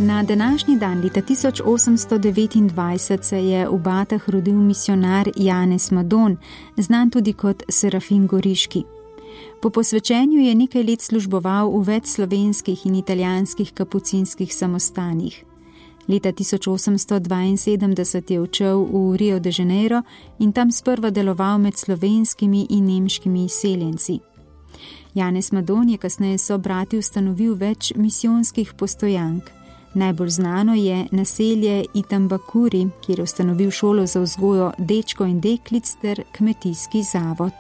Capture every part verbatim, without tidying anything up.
Na današnji dan leta tisoč osemsto devetindvajset se je v Batah rodil misionar Janez Madon, znan tudi kot Serafin Goriški. Po posvečenju je nekaj let služboval v več slovenskih in italijanskih kapucinskih samostanih. Leta tisoč osemsto dvainsedemdeset je odšel v Rio de Janeiro in tam sprva deloval med slovenskimi in nemškimi izseljenci. Janez Madon je kasneje sobrati ustanovil več misijonskih postojank. Najbolj znano je naselje Itambakuri, kjer je ustanovil šolo za vzgojo dečkov in deklic ter kmetijski zavod.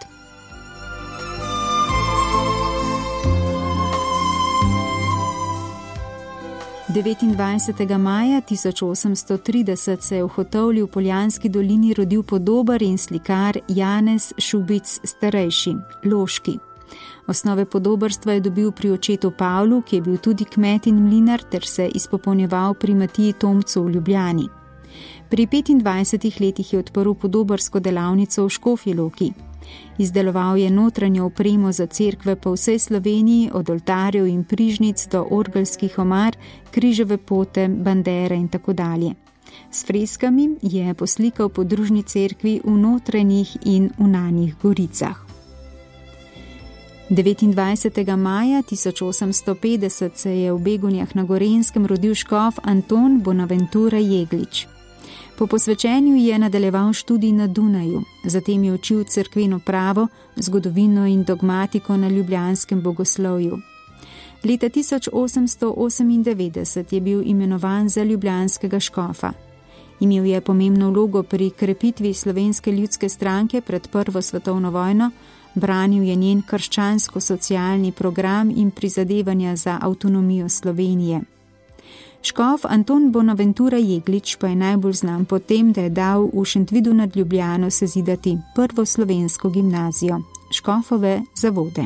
devetindvajsetega maja tisoč osemsto trideset se je v Hotovlji v Poljanski dolini rodil podobar in slikar Janez Šubic starejši, Loški. Osnove podobarstva je dobil pri očetu Pavlu, ki je bil tudi kmet in mlinar ter se izpopolnjeval pri Matiji Tomcu v Ljubljani. Pri petindvajsetih letih je odprl podobarsko delavnico v Škofji Loki. Izdeloval je notranjo opremo za cerkve po vsej Sloveniji, od oltarjev in prižnic do orgelskih omar, križeve pote, bandere in tako dalje. S freskami je poslikal podružni cerkvi v Notranjih in Unanjih Goricah. devetindvajsetega maja tisoč osemsto petdeset se je v Begunjah na Gorenjskem rodil škof Anton Bonaventura Jeglič. Po posvečenju je nadaljeval študij na Dunaju, zatem je učil cerkveno pravo, zgodovino in dogmatiko na ljubljanskem bogoslovju. Leta tisoč osemsto osemindevetdeset je bil imenovan za ljubljanskega škofa. Imel je pomembno vlogo pri krepitvi Slovenske ljudske stranke pred prvo svetovno vojno, branil je njen krščansko-socialni program in prizadevanja za avtonomijo Slovenije. Škof Anton Bonaventura Jeglič pa je najbolj znan po tem, da je dal v Šentvidu nad Ljubljano sezidati prvo slovensko gimnazijo, Škofove zavode.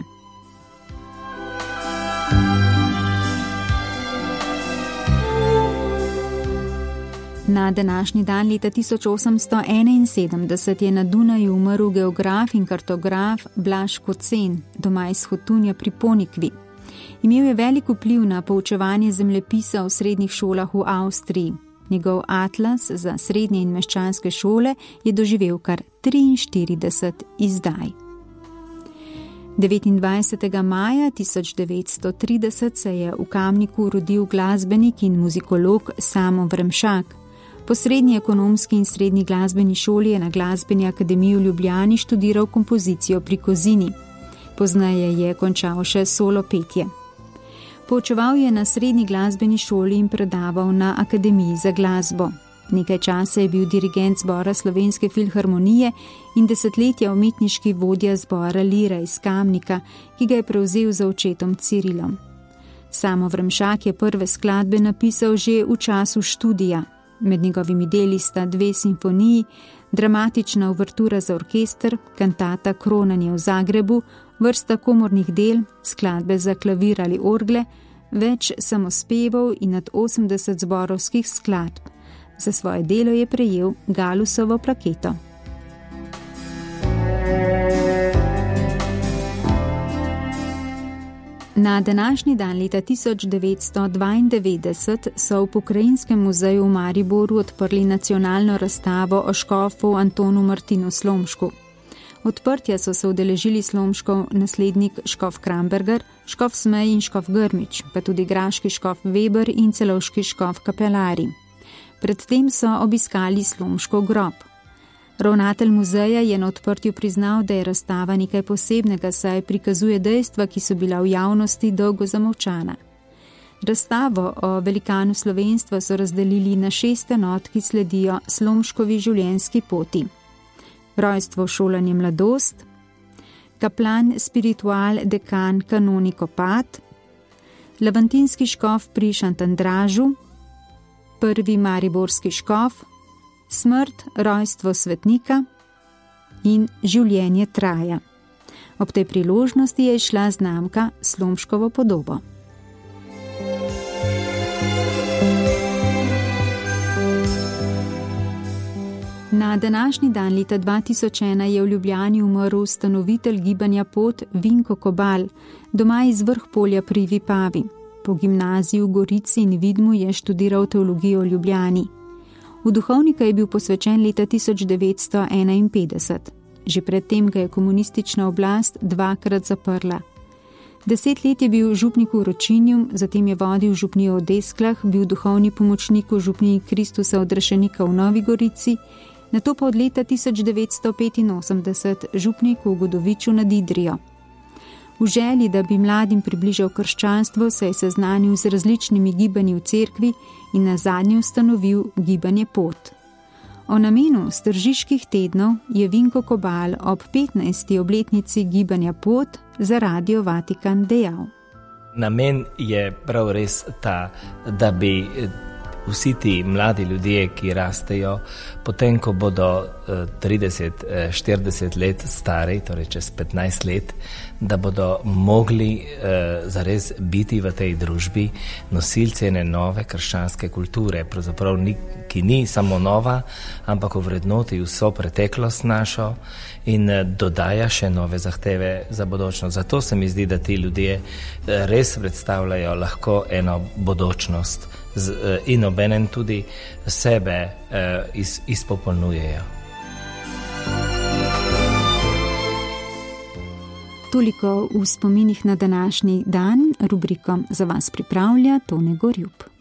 Na današnji dan leta tisoč osemsto enainsedemdeset je na Dunaju umrl geograf in kartograf Blaž Kocen, doma iz Hotunja pri Ponikvi. Imel je velik vpliv na poučevanje zemljepisa v srednjih šolah v Avstriji. Njegov atlas za srednje in meščanske šole je doživel kar triinštirideset izdaj. devetindvajsetega maja tisoč devetsto trideset se je v Kamniku rodil glasbenik in muzikolog Samo Vremšak. Po srednji ekonomski in srednji glasbeni šoli je na Glasbeni akademiji v Ljubljani študiral kompozicijo pri Kozini. Pozneje je končal še solo petje. Poučeval je na srednji glasbeni šoli in predaval na Akademiji za glasbo. Nekaj časa je bil dirigent zbora Slovenske filharmonije in desetletja umetniški vodja zbora Lira iz Kamnika, ki ga je prevzel za očetom Cirilom. Samo Vremšak je prve skladbe napisal že v času študija. Med njegovimi deli sta dve simfoniji, dramatična uvertura za orkester, kantata Kronanje v Zagrebu, vrsta komornih del, skladbe za klavir ali orgle, več samospevov in nad osemdeset zborovskih skladb. Za svoje delo je prejel Galusovo plaketo. Na današnji dan leta tisoč devetsto dvaindevetdeset so v Pokrajinskem muzeju v Mariboru odprli nacionalno razstavo o škofu Antonu Martinu Slomšku. Odprtja so se udeležili Slomškov naslednik škof Kramberger, škof Smej in škof Grmič, pa tudi graški škof Weber in celovški škof Kapelari. Predtem so obiskali Slomškov grob. Ravnatelj muzeja je na odprtju priznal, da je razstava nekaj posebnega, saj prikazuje dejstva, ki so bila v javnosti dolgo zamolčana. Razstavo o velikanu slovenstva so razdelili na šest enot, ki sledijo Slomškovi življenjski poti. Rojstvo, šolanje, mladost, kaplan, spiritual, dekan, kanonikopat, lavantinski škof pri Šantandražu, prvi mariborski škof, smrt, rojstvo svetnika in življenje traja. Ob tej priložnosti je izšla znamka Slomškovo podobo. Na današnji dan leta dva tisoč ena je v Ljubljani umrl ustanovitelj gibanja Pot Vinko Kobal, doma iz Vrhpolja pri Vipavi. Po gimnaziji v Gorici in Vidmu je študiral teologijo v Ljubljani. V duhovnika je bil posvečen leta tisoč devetsto enainpetdeset. Že predtem ga je komunistična oblast dvakrat zaprla. Deset let je bil župnik v Ročinju, zatem je vodil župnijo v Desklah, bil duhovni pomočnik v župniji Kristusa Odrešenika v Novi Gorici, nato pa od leta tisoč devetsto petinosemdeset župnik v Godoviču nad Idrijo. V želji, da bi mladim približal krščanstvo, se je seznanil z različnimi gibanji v cerkvi in nazadnje ustanovil gibanje Pot. O namenu Stržiških tednov je Vinko Kobal ob petnajsti obletnici gibanja Pot za Radio Vatikan dejal. Namen je prav res ta, da bi vsi ti mladi ljudje, ki rastejo, potem, ko bodo trideset, štirideset let stari, torej čez petnajst let, da bodo mogli eh, zares biti v tej družbi nosilci ene nove krščanske kulture, pravzaprav ni, ki ni samo nova, ampak ovrednoti vso preteklost našo in eh, dodaja še nove zahteve za bodočnost. Zato se mi zdi, da ti ljudje eh, res predstavljajo lahko eno bodočnost z, eh, in obenem tudi sebe eh, iz, izpopolnjujejo. Toliko v spominih na današnji dan, rubriko za vas pripravlja Tone Gorjup.